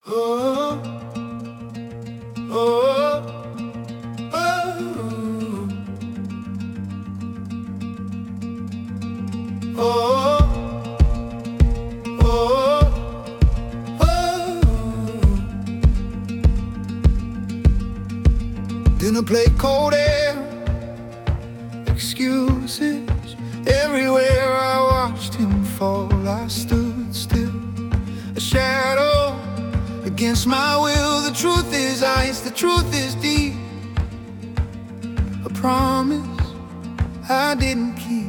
Oh, oh, oh, oh, oh, oh. Dinner plate, cold air, excuses everywhere. I watched him fall, I stood still, a shadow against my will. The truth is ice, the truth is deep, a promise I didn't keep.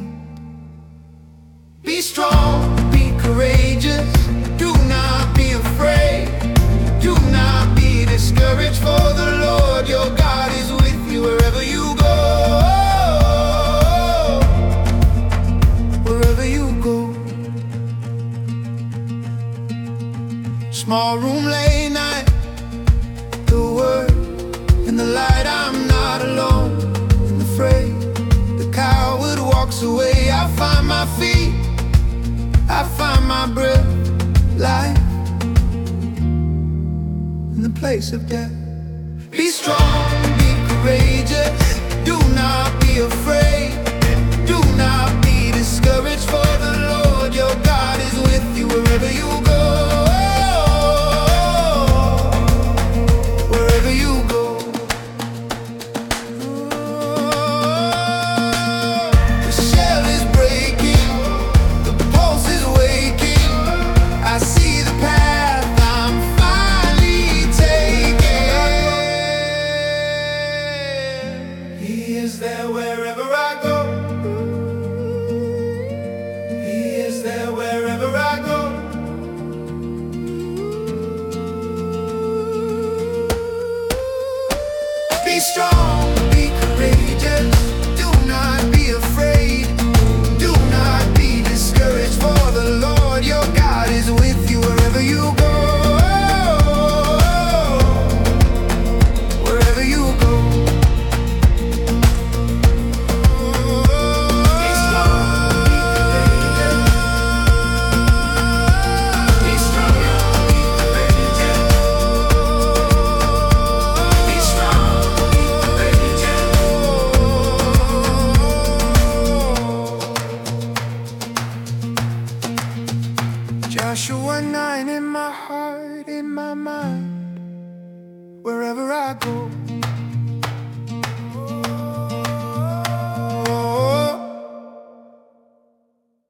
Be strong, be courageous, do not be afraid, do not be discouraged, for the Lord your God is with you wherever you go. Wherever you go. Small room, late night, the word in the light. I'm not alone in the fray. The coward walks away. I find my feet, I find my breath, life in the place of death. Be strong, be courageous, do not be afraid, do not be discouraged, for the Lord your God is with you wherever you go. Wherever you go. The shell is breaking, the pulse is waking. I see the path I'm finally taking. He is there wherever I go. He is there wherever I go. Be strong, be courageous, do not be afraid, do not be discouraged, for the Lord your God is with you wherever you go. Wherever you go. Be strong, be courageous. Be strong, be courageous. Be strong. Joshua 9 in my heart, in my mind, wherever I go.